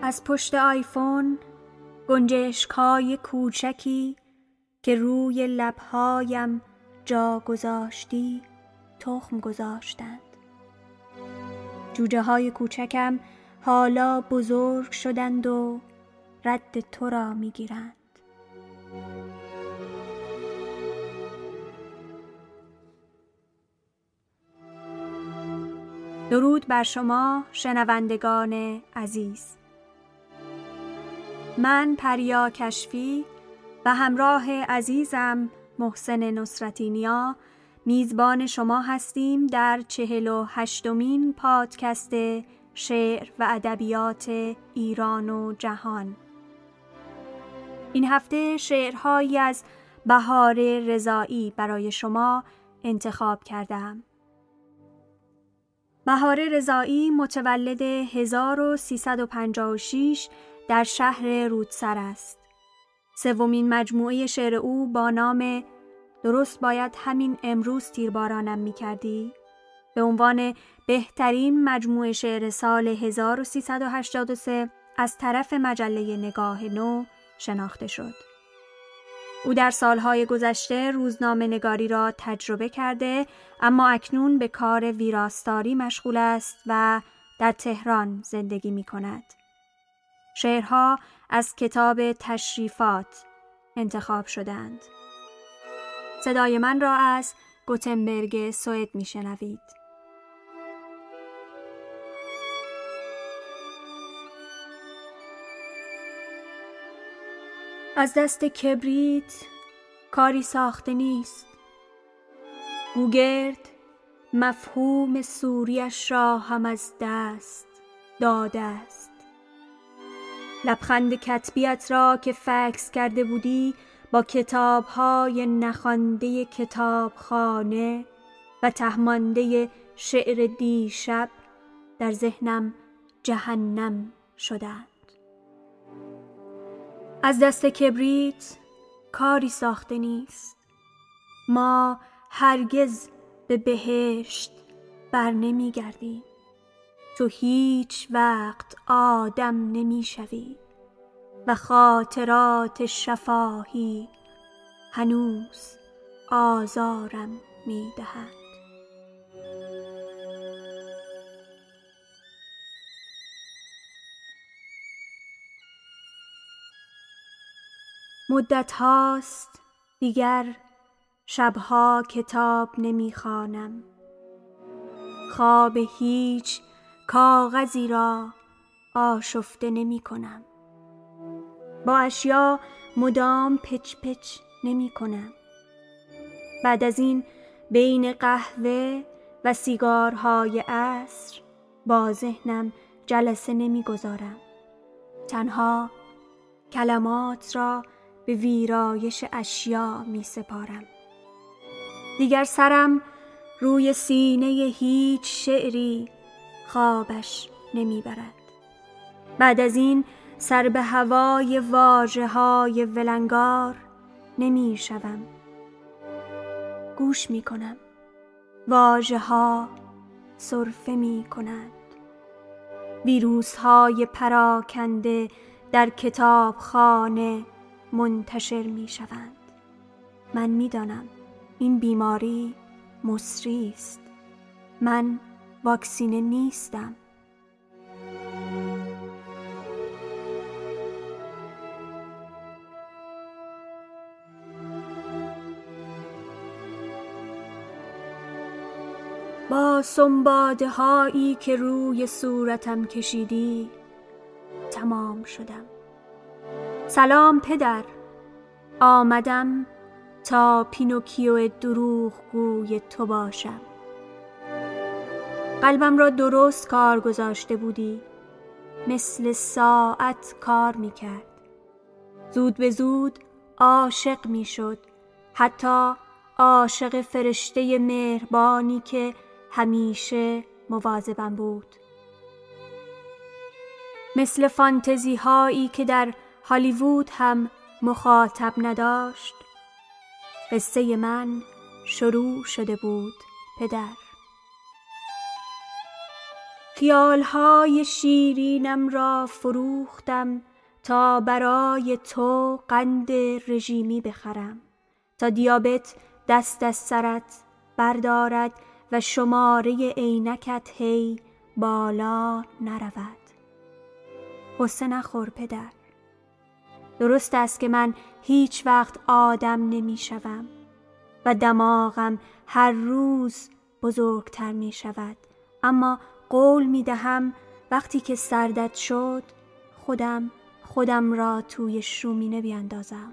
از پشت آیفون گنجشک‌های کوچکی که روی لب‌هایم جا گذاشتی تخم گذاشتند. جوجه‌های کوچکم حالا بزرگ شدند و رد تو را می‌گیرند. درود بر شما شنوندگان عزیز. من پریا کشفی و همراه عزیزم محسن نصرتی نیا میزبان شما هستیم در 48مین پادکست شعر و ادبیات ایران و جهان. این هفته شعرهایی از بهار رضایی برای شما انتخاب کردم. بهار رضایی متولد 1356 در شهر رودسر است. سومین مجموعه شعر او با نام درست باید همین امروز تیربارانم می‌کردی به عنوان بهترین مجموعه شعر سال 1383 از طرف مجله نگاه نو شناخته شد. او در سالهای گذشته روزنامه نگاری را تجربه کرده اما اکنون به کار ویراستاری مشغول است و در تهران زندگی می کند. شعرها از کتاب تشریفات انتخاب شدند. صدای من را از گوتنبرگ سوئد می شنوید. از دست کبریت کاری ساخته نیست. گوگرد مفهوم سوریش را هم از دست داده است. لبخند کتبیت را که فکس کرده بودی با کتاب‌های نخوانده کتابخانه و تهمانده شعر دیشب در ذهنم جهنم شدند. از دست کبریت کاری ساخته نیست. ما هرگز به بهشت بر نمی گردیم. تو هیچ وقت آدم نمی شوی و خاطرات شفاهی هنوز آزارم می دهند. مدت هاست دیگر شبها کتاب نمی خوانم. خواب هیچ کاغذی را آشفته نمی کنم. با اشیا مدام پچ پچ نمی کنم. بعد از این بین قهوه و سیگارهای عصر با ذهنم جلسه نمی گذارم. تنها کلمات را به ویرایش اشیا می سپارم. دیگر سرم روی سینه هیچ شعری خوابش نمی برد. بعد از این سر به هوای واژه‌های ولنگار نمی شوم. گوش می کنم. واژه‌ها سرفه می کنند. ویروس‌های پراکنده در کتابخانه منتشر می شوند. من می دانم این بیماری مصری است. من واکسینه نیستم. با سنباده هایی که روی صورتم کشیدی تمام شدم. سلام پدر، آمدم تا پینوکیو دروغگوی تو باشم. قلبم را درست کار گذاشته بودی. مثل ساعت کار می کرد. زود به زود عاشق می شد. حتی عاشق فرشته مهربانی که همیشه مواظبم بود. مثل فانتزی هایی که در هالیوود هم مخاطب نداشت. قصه من شروع شده بود پدر. خیالهای شیرینم را فروختم تا برای تو قند رژیمی بخرم، تا دیابت دست از سرت بردارد و شماره عینکت هی بالا نرود. غصه نخور پدر. درست است که من هیچ وقت آدم نمی شوم و دماغم هر روز بزرگتر می شود، اما قول می دهم وقتی که سردت شد خودم را توی شومینه بیاندازم.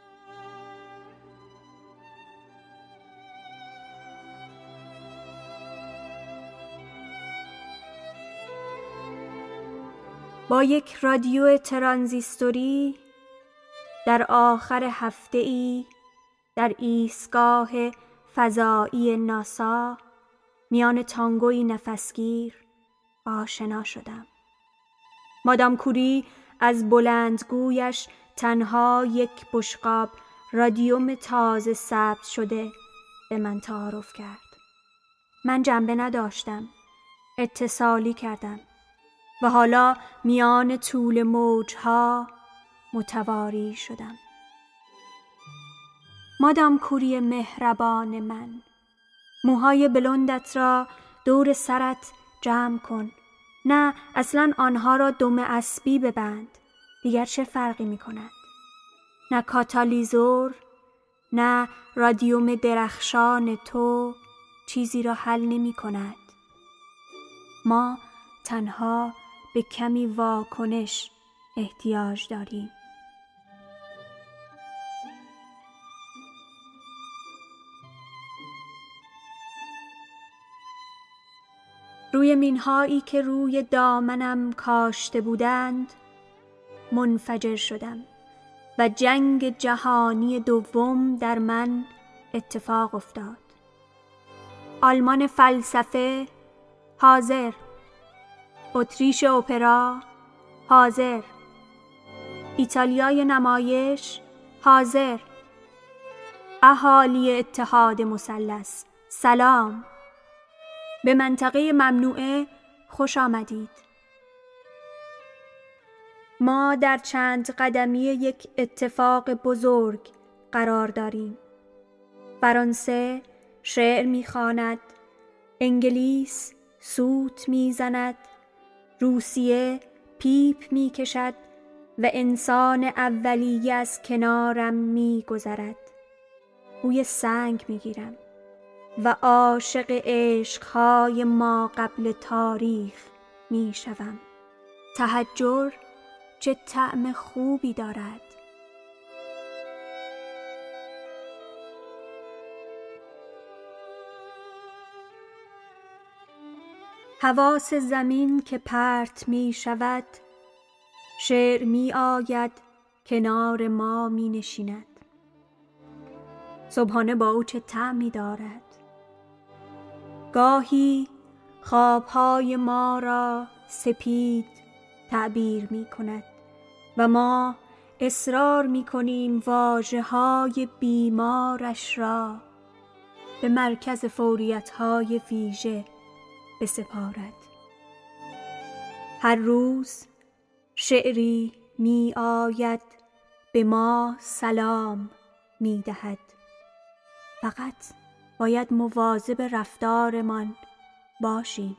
با یک رادیو ترانزیستوری در آخر هفته ای در ایستگاه فضایی ناسا میان تانگوی نفسگیر آشنا شدم. مادام کوری از بلندگویش تنها یک بشقاب رادیوم تازه ثبت شده به من تعارف کرد. من جنبه نداشتم. اتصالی کردم و حالا میان طول موجها متواری شدم. مادام کوری مهربان من، موهای بلندت را دور سرت جمع کن. نه، اصلا آنها را دم اسبی ببند. دیگر چه فرقی می کند؟ نه کاتالیزور، نه رادیوم درخشان تو چیزی را حل نمی کند. ما تنها به کمی واکنش احتیاج داریم. روی مینهایی که روی دامنم کاشته بودند منفجر شدم و جنگ جهانی دوم در من اتفاق افتاد. آلمان فلسفه حاضر، اتریش اپرا حاضر، ایتالیای نمایش حاضر، اهالی اتحاد مثلث سلام، به منطقه ممنوعه خوش آمدید. ما در چند قدمی یک اتفاق بزرگ قرار داریم. فرانسه شعر می‌خواند، انگلیس سوت می‌زند، روسیه پیپ می‌کشد و انسان اولیه از کنارم می‌گذرد. بوی سنگ می‌گیرم و عاشق عشق‌های ما قبل تاریخ می‌شوم. تحجر چه طعم خوبی دارد. حواس زمین که پرت می شود، شعر می آید کنار ما می نشیند. صبحانه با او چه طعمی دارد. گاهی خوابهای ما را سپید تعبیر می کند و ما اصرار می کنیم واژه‌های بیمارش را به مرکز فوریت‌های ویژه بسپارد. هر روز شعری می آید به ما سلام می دهد. فقط باید مواظب رفتارمان باشیم.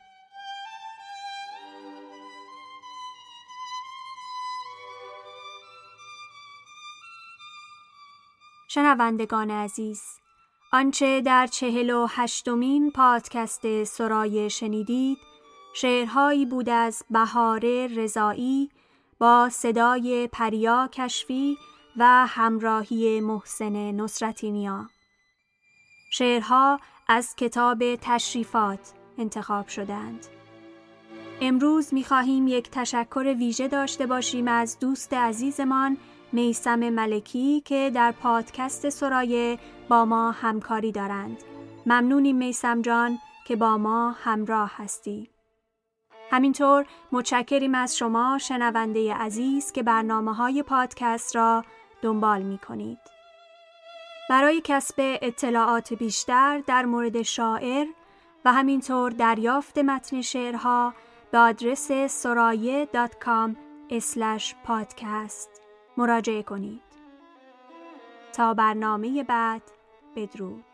شنوندگان عزیز، آنچه در 48مین پادکست سرای شنیدید شعرهایی بود از بهاره رضایی با صدای پریا کشفی و همراهی محسن نصرتی نیا. شعرها از کتاب تشریفات انتخاب شدند. امروز می‌خواهیم یک تشکر ویژه داشته باشیم از دوست عزیزمان میثم ملکی که در پادکست سرایه با ما همکاری دارند. ممنونیم میثم جان که با ما همراه هستی. همینطور متشکریم از شما شنونده عزیز که برنامه‌های پادکست را دنبال می‌کنید. برای کسب اطلاعات بیشتر در مورد شاعر و همینطور دریافت متن شعرها به آدرس soraye.com/podcast مراجعه کنید. تا برنامه بعد، بدرود.